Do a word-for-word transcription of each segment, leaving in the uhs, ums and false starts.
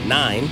nine.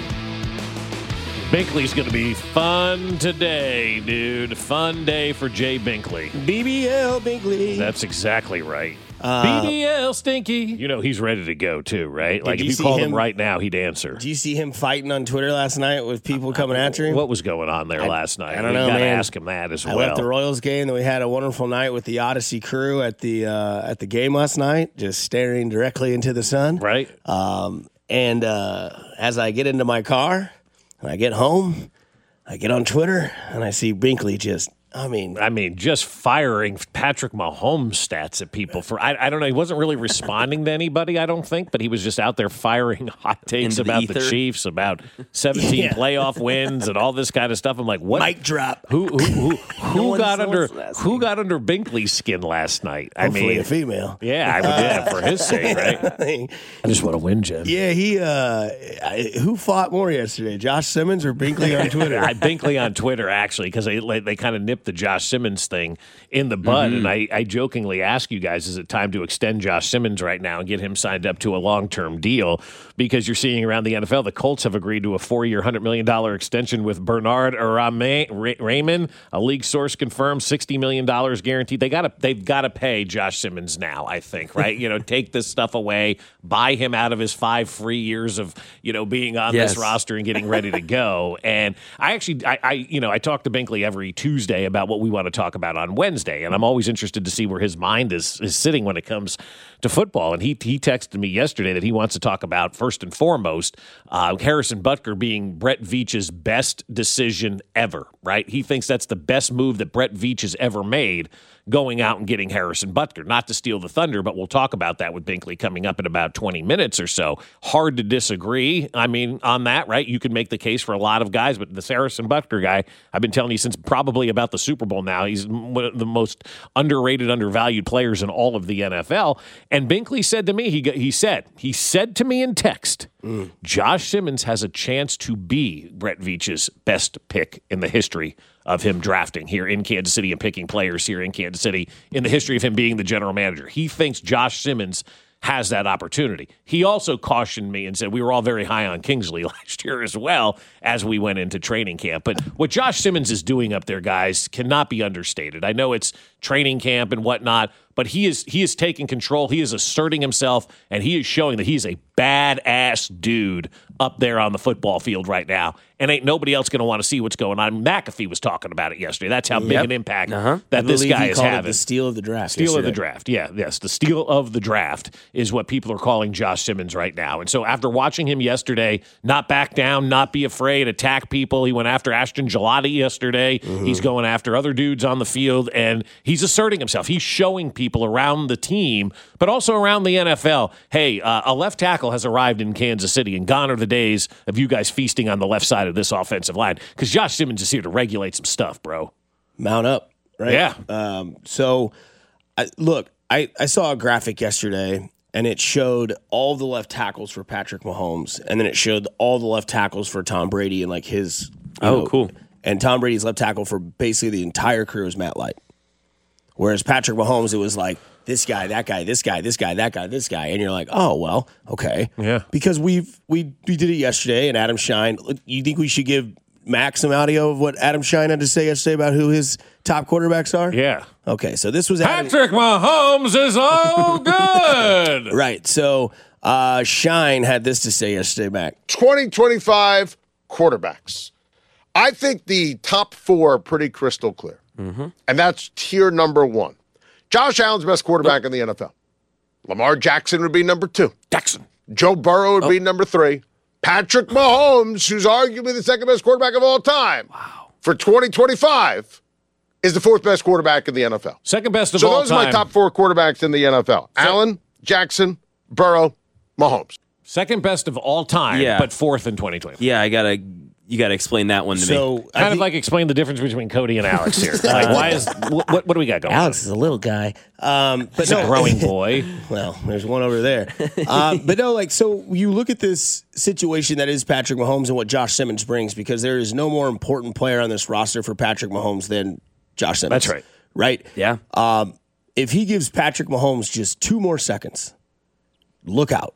Binkley's going to be fun today, dude. Fun day for Jay Binkley. B B L Binkley. That's exactly right. Uh, B B L Stinky. You know, he's ready to go, too, right? Like, you if you see called him him- right now, he'd answer. Did you see him fighting on Twitter last night with people coming after him? What was going on there I- last night? I don't we know, gotta man. ask him that as I well. left the Royals game, then we had a wonderful night with the Odyssey crew at the uh, at the game last night, just staring directly into the sun. Right? Um, and uh, as I get into my car and I get home, I get on Twitter and I see Binkley just, I mean, I mean, just firing Patrick Mahomes stats at people for, I, I don't know, he wasn't really responding to anybody, I don't think, but he was just out there firing hot takes Into the about the, ether. Chiefs, about seventeen Yeah. playoff wins and all this kind of stuff. I'm like, what? mic drop. Who who who, who one's- got no under one's asking. who got under Binkley's skin last night? I Hopefully mean, a female. yeah, I mean, yeah, for his sake, right? I just want to win, Jim. Yeah, he. Uh, I, who fought more yesterday, Josh Simmons or Binkley on Twitter? I Binkley on Twitter actually because they they, they kind of nipped the Josh Simmons thing in the bud, Mm-hmm. and I, I jokingly ask you guys: is it time to extend Josh Simmons right now and get him signed up to a long term deal? Because you're seeing around the N F L, the Colts have agreed to a four year, hundred million dollar extension with Bernard Rame, Ra- Raymond. A league source confirmed sixty million dollars guaranteed. They got to they've got to pay Josh Simmons now. I think right. you know, take this stuff away, buy him out of his five free years of you know being on Yes. this roster and getting ready to go. And I actually, I, I, you know, I talk to Binkley every Tuesday about what we want to talk about on Wednesday, and I'm always interested to see where his mind is is sitting when it comes to football. And he he texted me yesterday that he wants to talk about first and foremost uh, Harrison Butker being Brett Veach's best decision ever. Right? He thinks that's the best move that Brett Veach has ever made, going out and getting Harrison Butker. Not to steal the thunder, but we'll talk about that with Binkley coming up in about twenty minutes or so. Hard to disagree, I mean, on that, right? You could make the case for a lot of guys, but this Harrison Butker guy, I've been telling you since probably about the Super Bowl now, he's one of the most underrated, undervalued players in all of the N F L. And Binkley said to me, he, he said, he said to me in text, mm. Josh Simmons has a chance to be Brett Veach's best pick in the history of him drafting here in Kansas City and picking players here in Kansas City in the history of him being the general manager. He thinks Josh Simmons has that opportunity. He also cautioned me and said we were all very high on Kingsley last year as well as we went into training camp. But what Josh Simmons is doing up there, guys, cannot be understated. I know it's training camp and whatnot, but he is he is taking control. He is asserting himself, and he is showing that he's a badass dude up there on the football field right now. And ain't nobody else going to want to see what's going on. McAfee was talking about it yesterday. That's how big Yep. an impact Uh-huh. that I this believe guy he is called it having. the steal of the draft. Steal of the yesterday. draft. Yeah, yes. The steal of the draft is what people are calling Josh Simmons right now. And so after watching him yesterday, not back down, not be afraid, attack people. He went after Ashton Gelati yesterday. Mm-hmm. He's going after other dudes on the field, and he's asserting himself. He's showing people around the team, but also around the N F L, hey, uh, a left tackle has arrived in Kansas City, and gone are the days of you guys feasting on the left side of this offensive line, because Josh Simmons is here to regulate some stuff, bro. Mount up, right? Yeah. Um, so, I, look, I, I saw a graphic yesterday, and it showed all the left tackles for Patrick Mahomes, and then it showed all the left tackles for Tom Brady and like his. you Oh, know, cool. And Tom Brady's left tackle for basically the entire career was Matt Light. Whereas Patrick Mahomes, it was like this guy, that guy, this guy, this guy, that guy, this guy, and you're like, oh well, okay, Yeah. because we've we we did it yesterday, and Adam Shine. Look, you think we should give Max some audio of what Adam Shine had to say yesterday about who his top quarterbacks are? Yeah. Okay, so this was Adam, Patrick Mahomes is all good. right. So uh, Shine had this to say yesterday, Mac. twenty twenty-five quarterbacks. I think the top four are pretty crystal clear. Mm-hmm. And that's tier number one. Josh Allen's best quarterback in the N F L. Lamar Jackson would be number two. Jackson. Joe Burrow would Oh. be number three. Patrick Mahomes, who's arguably the second best quarterback of all time, wow. for twenty twenty-five, is the fourth best quarterback in the N F L. Second best of so all those time. are my top four quarterbacks in the N F L. Allen, Jackson, Burrow, Mahomes. Second best of all time, Yeah. but fourth in twenty twenty. Yeah, I gotta you gotta explain that one to me. So I Kind of think- like explain the difference between Cody and Alex here. Like, why is what, what, what do we got going? Alex is a little guy, um, but He's no, a growing boy. Well, there's one over there. Um, but no, like, so you look at this situation that is Patrick Mahomes and what Josh Simmons brings, because there is no more important player on this roster for Patrick Mahomes than Josh Simmons. That's right. Right? Yeah. Um, if he gives Patrick Mahomes just two more seconds, look out.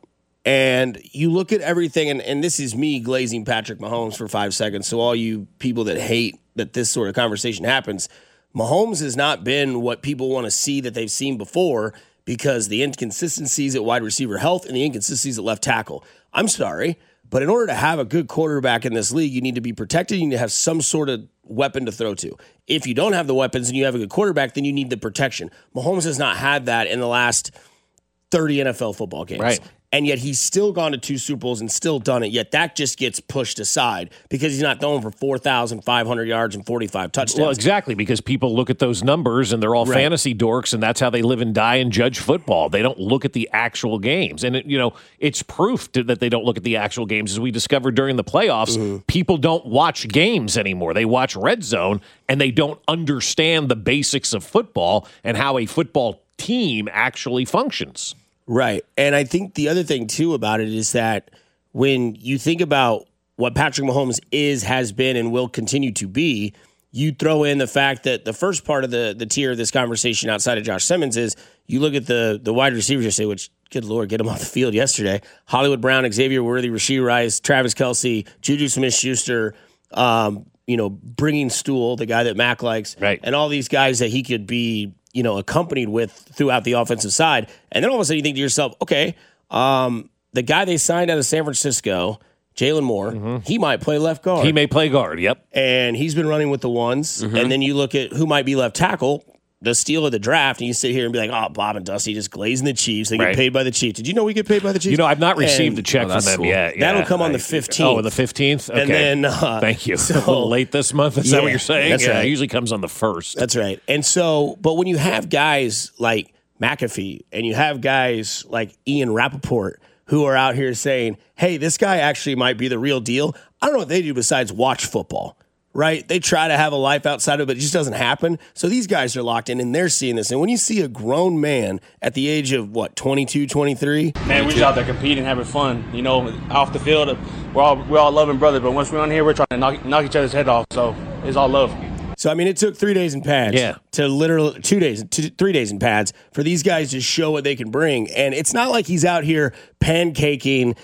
And you look at everything, and, and this is me glazing Patrick Mahomes for five seconds. So all you people that hate that this sort of conversation happens, Mahomes has not been what people want to see that they've seen before because the inconsistencies at wide receiver health and the inconsistencies at left tackle. I'm sorry, but in order to have a good quarterback in this league, you need to be protected. You need to have some sort of weapon to throw to. If you don't have the weapons and you have a good quarterback, then you need the protection. Mahomes has not had that in the last thirty N F L football games. Right. And yet he's still gone to two Super Bowls and still done it. Yet that just gets pushed aside because he's not throwing for four thousand five hundred yards and forty-five touchdowns. Well, exactly, because people look at those numbers and they're all Right. fantasy dorks, and that's how they live and die and judge football. They don't look at the actual games. And, it, you know, it's proof to, that they don't look at the actual games. As we discovered during the playoffs, mm-hmm. people don't watch games anymore. They watch Red Zone, and they don't understand the basics of football and how a football team actually functions. Right. And I think the other thing, too, about it is that when you think about what Patrick Mahomes is, has been, and will continue to be, you throw in the fact that the first part of the, the tier of this conversation outside of Josh Simmons is you look at the, the wide receivers yesterday, which, good Lord, get him off the field yesterday. Hollywood Brown, Xavier Worthy, Rashee Rice, Travis Kelce, Juju Smith-Schuster, um, you know, bringing Stool, the guy that Mac likes, right. and all these guys that he could be, you know, accompanied with throughout the offensive side. And then all of a sudden you think to yourself, okay, um, the guy they signed out of San Francisco, Jalen Moore, mm-hmm. he might play left guard. He may play guard, yep. And he's been running with the ones. Mm-hmm. And then you look at who might be left tackle, the steal of the draft, and you sit here and be like, oh, Bob and Dusty just glazing the Chiefs. They get right. paid by the Chiefs. Did you know we get paid by the Chiefs? You know, I've not received and, a check oh, from them cool. yet. That'll yeah, come on I, the fifteenth. Oh, the fifteenth? Okay. And then, uh, Thank you. So, a little late this month? Is yeah, that what you're saying? That's yeah, right. It usually comes on the first. That's right. And so, but when you have guys like McAfee and you have guys like Ian Rappaport who are out here saying, hey, this guy actually might be the real deal, I don't know what they do besides watch football. Right? They try to have a life outside of it, but it just doesn't happen. So these guys are locked in and they're seeing this. And when you see a grown man at the age of, what, twenty-two, twenty-three? Man, we're just out there competing, having fun. You know, off the field, we're all we're all loving brothers, but once we're on here, we're trying to knock, knock each other's head off. So it's all love. So, I mean, it took three days in pads yeah. to literally two days, two, three days in pads for these guys to show what they can bring. And it's not like he's out here pancaking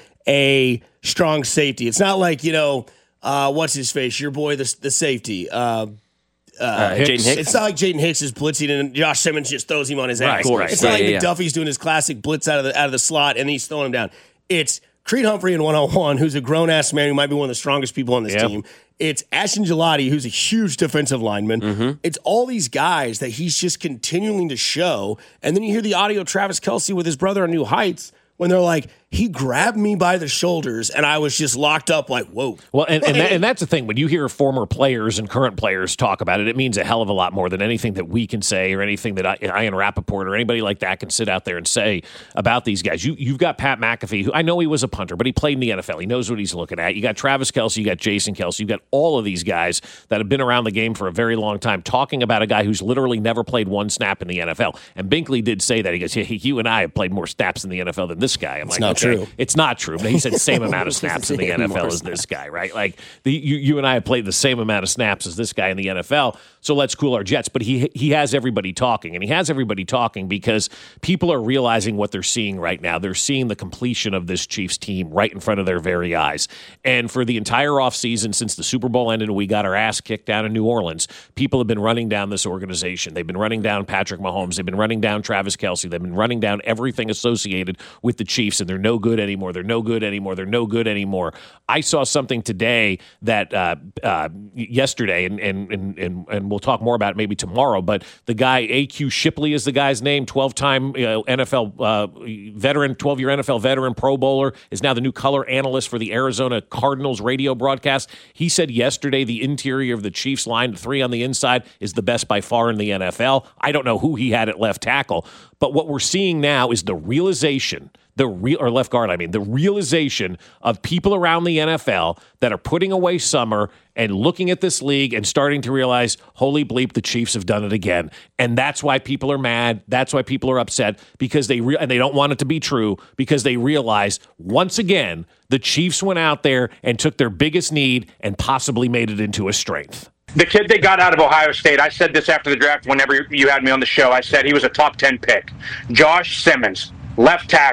a strong safety. It's not like, you know, Uh, what's his face? Your boy, the the safety. Uh, uh, uh, Jaden Hicks. It's not like Jaden Hicks is blitzing and Josh Simmons just throws him on his ass. Right, of course. It's not Yeah, like yeah, yeah. McDuffie's doing his classic blitz out of the out of the slot and he's throwing him down. It's Creed Humphrey in one oh one, who's a grown ass man who might be one of the strongest people on this Yep. team. It's Ashton Gelati, who's a huge defensive lineman. Mm-hmm. It's all these guys that he's just continuing to show. And then you hear the audio of Travis Kelce with his brother on New Heights when they're like, he grabbed me by the shoulders and I was just locked up like, whoa. Well, and, and, that, and that's the thing. When you hear former players and current players talk about it, it means a hell of a lot more than anything that we can say or anything that I, Ian Rappaport or anybody like that can sit out there and say about these guys. You, you've got Pat McAfee, who I know he was a punter, but he played in the N F L. He knows what he's looking at. You got Travis Kelce, you got Jason Kelce, you got all of these guys that have been around the game for a very long time talking about a guy who's literally never played one snap in the N F L. And Binkley did say that. He goes, yeah, you and I have played more snaps in the N F L than this guy. I'm It's like, not okay, true. It's not true. But he said same amount of snaps in the N F L as this guy, right? Like the, you, you and I have played the same amount of snaps as this guy in the N F L. So let's cool our jets. But he he has everybody talking, and he has everybody talking because people are realizing what they're seeing right now. They're seeing the completion of this Chiefs team right in front of their very eyes. And for the entire offseason, since the Super Bowl ended and we got our ass kicked down in New Orleans, people have been running down this organization. They've been running down Patrick Mahomes. They've been running down Travis Kelce. They've been running down everything associated with the Chiefs, and they're no good anymore. They're no good anymore. They're no good anymore. I saw something today that uh, uh, yesterday, and, and and and and we'll talk more about it maybe tomorrow. But the guy A Q Shipley is the guy's name, twelve-time you know, N F L uh, veteran, twelve-year N F L veteran, Pro Bowler, is now the new color analyst for the Arizona Cardinals radio broadcast. He said yesterday the interior of the Chiefs line, three on the inside, is the best by far in the N F L. I don't know who he had at left tackle, but what we're seeing now is the realization. The real or left guard, I mean, the realization of people around the N F L that are putting away summer and looking at this league and starting to realize, holy bleep, the Chiefs have done it again. And that's why people are mad. That's why people are upset because they re- and they don't want it to be true because they realize once again the Chiefs went out there and took their biggest need and possibly made it into a strength. The kid they got out of Ohio State, I said this after the draft whenever you had me on the show. I said he was a top ten pick. Josh Simmons, left tackle,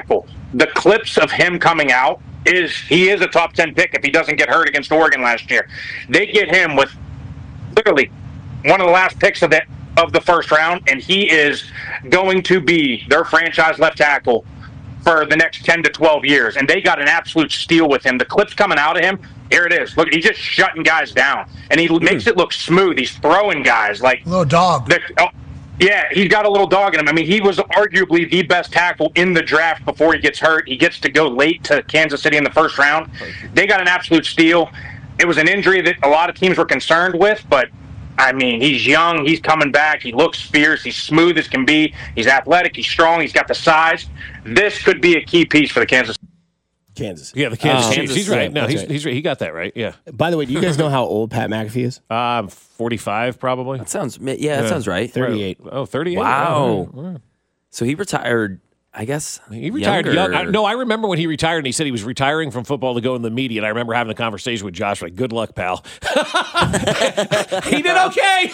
the clips of him coming out is he is a top ten pick if he doesn't get hurt against Oregon last year. They get him with literally one of the last picks of the of the first round, and he is going to be their franchise left tackle for the next ten to twelve years. And they got an absolute steal with him. The clips coming out of him, here it is. Look, he's just shutting guys down, and he mm. makes it look smooth. He's throwing guys like little dog. The, oh, yeah, he's got a little dog in him. I mean, he was arguably the best tackle in the draft before he gets hurt. He gets to go late to Kansas City in the first round. They got an absolute steal. It was an injury that a lot of teams were concerned with, but, I mean, he's young. He's coming back. He looks fierce. He's smooth as can be. He's athletic. He's strong. He's got the size. This could be a key piece for the Kansas Kansas. Yeah, the Kansas um, Chiefs. He's right. No, he's, right. he's right. He got that right. Yeah. By the way, do you guys know how old Pat McAfee is? Um, forty-five probably. That sounds, yeah, that yeah. sounds right. thirty-eight. Oh, thirty-eight. Wow. Oh, so he retired, I guess. He retired young. I, no, I remember when he retired and he said he was retiring from football to go in the media. And I remember having a conversation with Josh, like, good luck, pal. He did okay.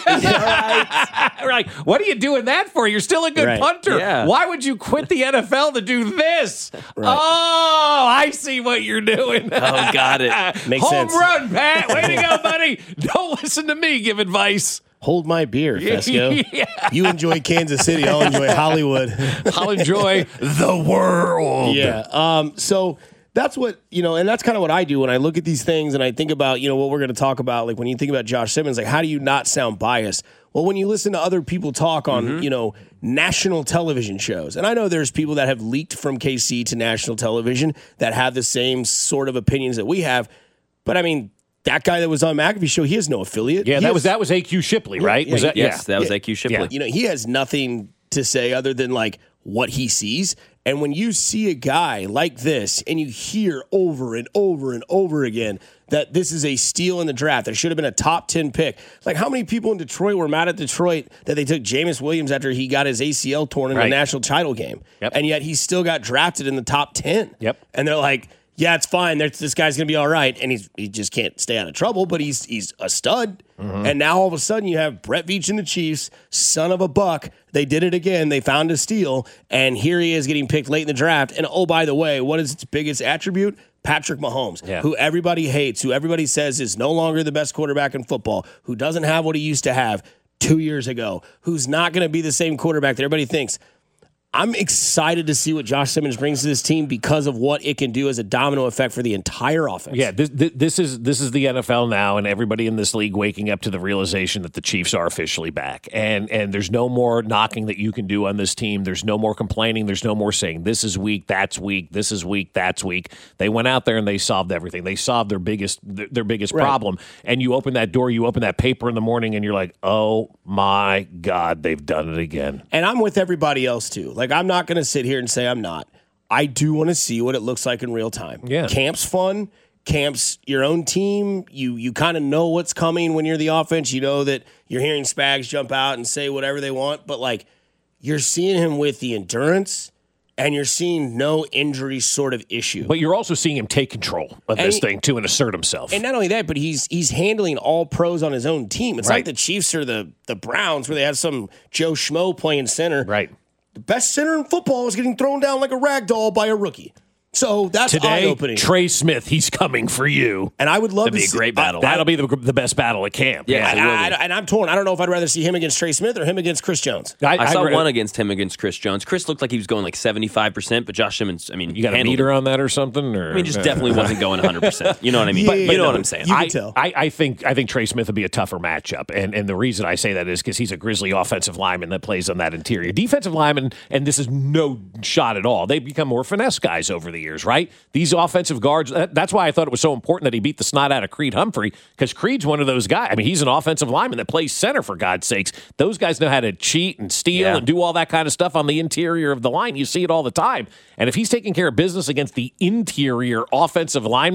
We're like, what are you doing that for? You're still a good right. punter. Yeah. Why would you quit the N F L to do this? Right. Oh, I see what you're doing. Oh, got it. Makes Home sense. run, Pat. Way to go, buddy. Don't listen to me give advice. Hold my beer, Fesco. Yeah. You enjoy Kansas City. I'll enjoy Hollywood. I'll enjoy the world. Yeah. Um, so that's what, you know, and that's kind of what I do when I look at these things and I think about, you know, what we're going to talk about. Like when you think about Josh Simmons, like how do you not sound biased? Well, when you listen to other people talk on, mm-hmm. you know, national television shows, and I know there's people that have leaked from K C to national television that have the same sort of opinions that we have. But I mean, that guy that was on McAfee's show, he has no affiliate. Yeah, he that has, was that was A Q Shipley, right? Yeah, was that, yes, yeah. that was yeah. A Q Shipley. Yeah. You know, he has nothing to say other than like what he sees. And when you see a guy like this and you hear over and over and over again that this is a steal in the draft, that should have been a top ten pick. Like how many people in Detroit were mad at Detroit that they took Jameis Williams after he got his A C L torn in right. the national title game. Yep. And yet he still got drafted in the top ten. Yep. And they're like, yeah, it's fine. There's, this guy's going to be all right. And he's he just can't stay out of trouble, but he's he's a stud. Mm-hmm. And now all of a sudden you have Brett Veach and the Chiefs, son of a buck. They did it again. They found a steal. And here he is getting picked late in the draft. And oh, by the way, what is its biggest attribute? Patrick Mahomes, yeah. who everybody hates, who everybody says is no longer the best quarterback in football, who doesn't have what he used to have two years ago, who's not going to be the same quarterback that everybody thinks. I'm excited to see what Josh Simmons brings to this team because of what it can do as a domino effect for the entire offense. Yeah, this, this is this is the N F L now, and everybody in this league waking up to the realization that the Chiefs are officially back. And and there's no more knocking that you can do on this team. There's no more complaining. There's no more saying this is weak, that's weak, this is weak, that's weak. They went out there and they solved everything. They solved their biggest their biggest right. problem. And you open that door, you open that paper in the morning, and you're like, oh my God, they've done it again. And I'm with everybody else too. Like I'm not going to sit here and say I'm not. I do want to see what it looks like in real time. Yeah. Camp's fun. Camp's your own team. You you kind of know what's coming when you're the offense. You know that you're hearing Spags jump out and say whatever they want, but like you're seeing him with the endurance and you're seeing no injury sort of issue. But you're also seeing him take control of and this he, thing too and assert himself. And not only that, but he's he's handling all pros on his own team. It's right. like the Chiefs or the the Browns where they have some Joe Schmo playing center. Right. The best center in football is getting thrown down like a rag doll by a rookie. So that's Today, eye-opening. Trey Smith, he's coming for you. And I would love That'd to be a see, great battle. I, That'll be the, the best battle at camp. Yeah, and, it will I, be. I, and I'm torn. I don't know if I'd rather see him against Trey Smith or him against Chris Jones. I, I saw I, one against him against Chris Jones. Chris looked like he was going like seventy-five percent, but Josh Simmons, I mean, You got a meter on that or something? Or? I mean, just definitely wasn't going one hundred percent. You know what I mean? Yeah, But yeah, you know no, what I'm saying. you can I, tell. I, I think I think Trey Smith would be a tougher matchup, and and the reason I say that is because he's a Grizzly offensive lineman that plays on that interior. Defensive lineman, and this is no shot at all. They've become more finesse guys over the years, right? These offensive guards. That, that's why I thought it was so important that he beat the snot out of Creed Humphrey, because Creed's one of those guys. I mean, he's an offensive lineman that plays center, for God's sakes. Those guys know how to cheat and steal Yeah. and do all that kind of stuff on the interior of the line. You see it all the time. And if he's taking care of business against the interior offensive lineman,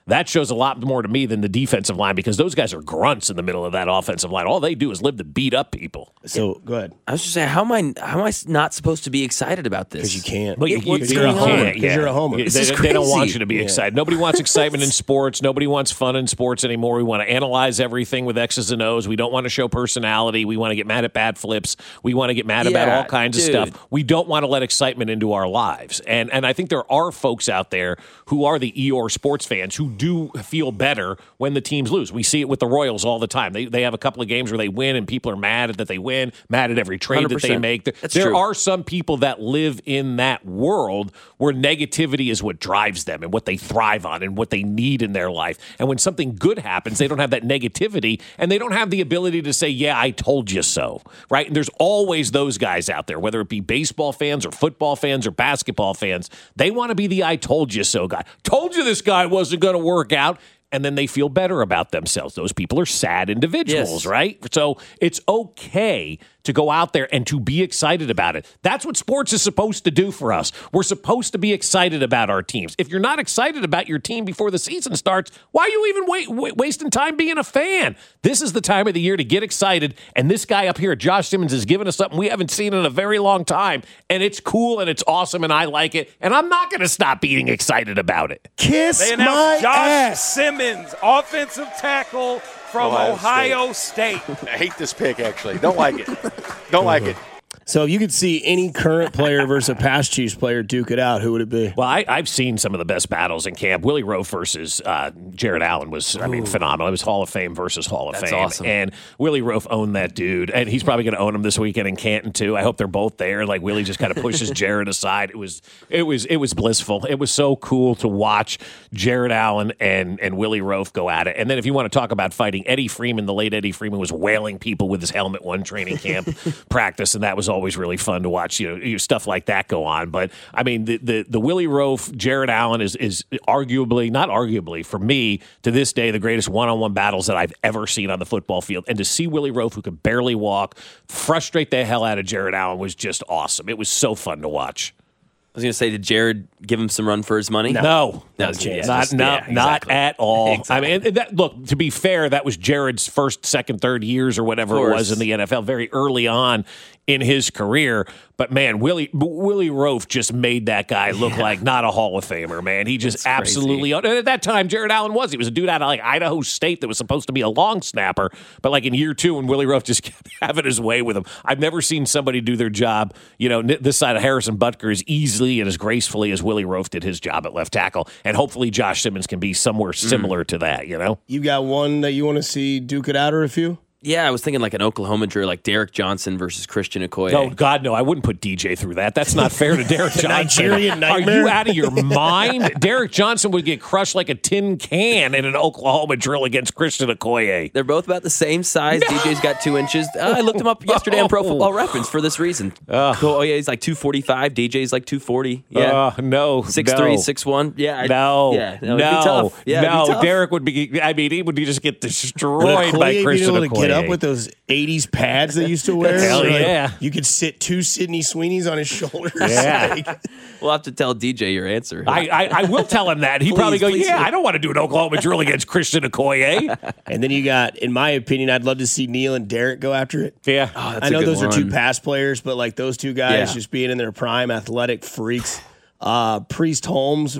that shows a lot more to me than the defensive line because those guys are grunts in the middle of that offensive line. All they do is live to beat up people. So go ahead. I was just saying, how am I? How am I not supposed to be excited about this? Because you can't. But you, It- what's you, going you on? can't, Because you're a homer. They, This is they don't want crazy. you to be Yeah. excited. Nobody wants excitement in sports. Nobody wants fun in sports anymore. We want to analyze everything with X's and O's. We don't want to show personality. We want to get mad at bad flips. We want to get mad about Yeah, all kinds dude. of stuff. We don't want to let excitement into our lives. And and I think there are folks out there who are the Eeyore sports fans who do feel better when the teams lose. We see it with the Royals all the time. They they have a couple of games where they win and people are mad that they win, mad at every trade one hundred that they percent. make. There, That's there true. are some people that live in that world where negativity is what drives them and what they thrive on and what they need in their life. And when something good happens, they don't have that negativity and they don't have the ability to say, yeah, I told you so, right? And there's always those guys out there, whether it be baseball fans or football fans or basketball fans. They want to be the I told you so guy. Told you this guy wasn't going to work out. And then they feel better about themselves. Those people are sad individuals, Yes. right? So it's okay to go out there and to be excited about it. That's what sports is supposed to do for us. We're supposed to be excited about our teams. If you're not excited about your team before the season starts, why are you even wait, wait, wasting time being a fan? This is the time of the year to get excited. And this guy up here, Josh Simmons, has given us something we haven't seen in a very long time. And it's cool and it's awesome and I like it. And I'm not going to stop being excited about it. Kiss They my announced Josh ass. Simmons, offensive tackle from Ohio Ohio, State. I hate this pick, actually. Don't like it. Don't like it. So if you could see any current player versus a past Chiefs player duke it out, who would it be? Well, I, I've seen some of the best battles in camp. Willie Roaf versus uh, Jared Allen was, I mean, phenomenal. It was Hall of Fame versus Hall of That's Fame. awesome. And Willie Roaf owned that dude. And he's probably going to own him this weekend in Canton, too. I hope they're both there. Like, Willie just kind of pushes Jared aside. It was it was, it was blissful. It was so cool to watch Jared Allen and, and Willie Roaf go at it. And then if you want to talk about fighting, Eddie Freeman, the late Eddie Freeman, was wailing people with his helmet one training camp practice. And that was always really fun to watch, you know, you know, stuff like that go on. But I mean, the the, the Willie Roaf, Jared Allen is is arguably, not arguably, for me to this day, the greatest one-on-one battles that I've ever seen on the football field. And to see Willie Roaf, who could barely walk, frustrate the hell out of Jared Allen was just awesome. It was so fun to watch. I was going to say, did Jared give him some run for his money? No, No, not, yeah, not, just- not, yeah, not exactly. at all. Exactly. I mean, that, look, to be fair, that was Jared's first, second, third years or whatever it course. was in the N F L, very early on in his career. But man, Willie Willie Roaf just made that guy look like not a Hall of Famer, man. He just That's crazy. absolutely. And at that time, Jared Allen was. He was a dude out of like Idaho State that was supposed to be a long snapper. But like in year two, when Willie Roaf just kept having his way with him, I've never seen somebody do their job, you know, this side of Harrison Butker as easily and as gracefully as Willie Roaf did his job at left tackle. And hopefully Josh Simmons can be somewhere similar to that, you know? You got one that you want to see duke it out, or a few? Yeah, I was thinking like an Oklahoma drill, like Derek Johnson versus Christian Okoye. Oh, God, no. I wouldn't put D J through that. That's not fair to Derek Johnson. Nigerian Are nightmare? you out of your mind? Derek Johnson would get crushed like a tin can in an Oklahoma drill against Christian Okoye. They're both about the same size. D J's got two inches. Uh, I looked him up yesterday on Pro Football Reference for this reason. Oh, yeah, he's like two forty-five. D J's like two forty. Yeah. Uh, no. six no. three, six one. Yeah. I- No, Yeah. no, It'd be tough. Yeah, it'd be no. tough. Derek would be. I mean, he would just get Would destroyed Okoye by be Christian able to get up Okoye. with those eighties pads they used to wear? Hell Like, yeah. You could sit two Sidney Sweeneys on his shoulders. Yeah. Like, We'll have to tell D J your answer. I, I, I will tell him that. He'd Please, probably go, please yeah, do. I don't want to do an Oklahoma drill against Christian Okoye. and then you got, in my opinion, I'd love to see Neil and Derek go after it. Yeah. Oh, that's I a know good those are two one. pass players, but like those two guys Yeah. just being in their prime, athletic freaks. Uh, Priest Holmes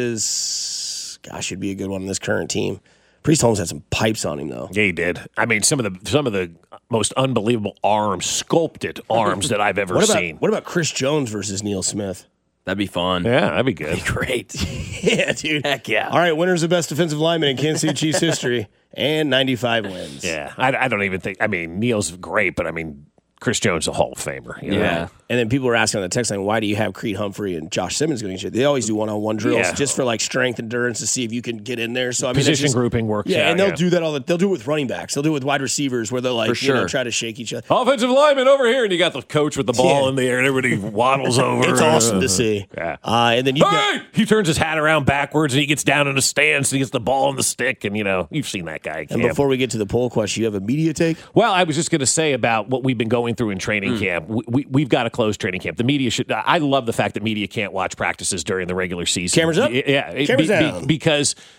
versus, gosh, it'd be a good one in this current team. Priest Holmes had some pipes on him though. Yeah, he did. I mean, some of the some of the most unbelievable arms, sculpted arms that I've ever What about seen. what about Chris Jones versus Neil Smith? That'd be fun. Yeah, that'd be good. Great. Yeah, dude. Heck yeah. All right, winner's the best defensive lineman in Kansas City Chiefs history, and ninety-five wins. Yeah, I, I don't even think. I mean, Neil's great, but I mean, Chris Jones is a Hall of Famer. You know? Yeah. And then people were asking on the text line, why do you have Creed Humphrey and Josh Simmons going shit? They always do one-on-one drills Yeah. just for like strength, endurance, to see if you can get in there. So I mean, it's Position just- grouping works Yeah, out, and they'll yeah. do that all. The, they'll do it with running backs. They'll do it with wide receivers, where they'll like For you know sure. try to shake each other. Offensive lineman over here, and you got the coach with the ball Yeah. in the air, and everybody waddles over. It's awesome to see. Yeah. Uh, and then you Hey! got He turns his hat around backwards, and he gets down in a stance, and he gets the ball in the stick, and you know you've seen that guy. and Cam. before we get to the poll question, you have a media take. Well, I was just going to say about what we've been going through in training camp. We, we, we've got to close training camp. The media should. I love the fact that media can't watch practices during the regular season. Cameras up? Yeah, it- Cameras be- be- down. because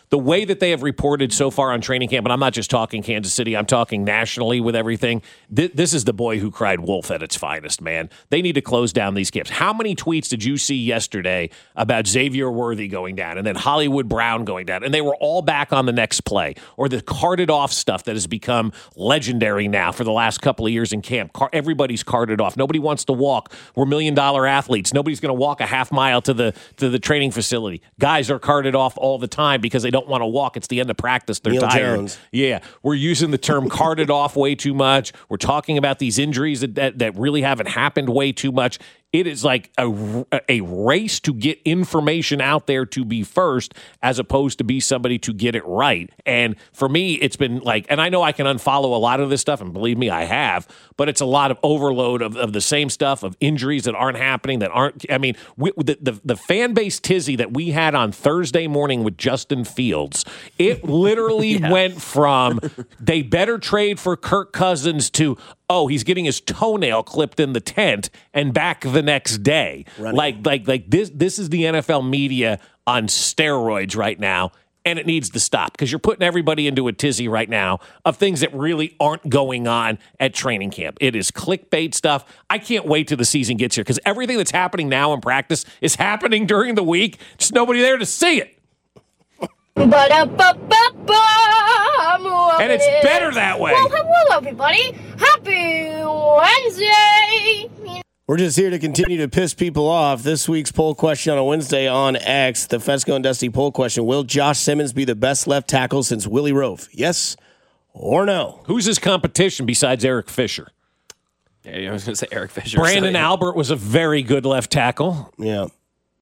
the way that they have reported so far on training camp, and I'm not just talking Kansas City, I'm talking nationally with everything. Th- this is the boy who cried wolf at its finest, man. They need to close down these camps. How many tweets did you see yesterday about Xavier Worthy going down and then Hollywood Brown going down? And they were all back on the next play, or the carted off stuff that has become legendary now for the last couple of years in camp. Car- everybody's carted off. Nobody wants to walk. We're million dollar athletes. Nobody's going to walk a half mile to the to the training facility. Guys are carted off all the time because they don't want to walk. It's the end of practice. They're Neil tired. Jones. Yeah, we're using the term carted off way too much. We're talking about these injuries that, that, that really haven't happened way too much. It is like a, a race to get information out there to be first as opposed to be somebody to get it right. And for me, it's been like, and I know I can unfollow a lot of this stuff, and believe me, I have, but it's a lot of overload of, of the same stuff, of injuries that aren't happening, that aren't, I mean, we, the, the, the fan base tizzy that we had on Thursday morning with Justin Fields, it literally yeah. went from they better trade for Kirk Cousins to, oh, he's getting his toenail clipped in the tent, and back the next day. Running. Like, like, like this. This is the N F L media on steroids right now, and it needs to stop because you're putting everybody into a tizzy right now of things that really aren't going on at training camp. It is clickbait stuff. I can't wait till the season gets here because everything that's happening now in practice is happening during the week. Just nobody there to see it. And it's better that way. Well, hello, everybody. Happy Wednesday. We're just here to continue to piss people off. This week's poll question on a Wednesday on X, the Fesco and Dusty poll question. Will Josh Simmons be the best left tackle since Willie Roaf? Yes or no? Who's his competition besides Eric Fisher? Yeah, I was going to say Eric Fisher. Brandon so, yeah. Albert was a very good left tackle. Yeah.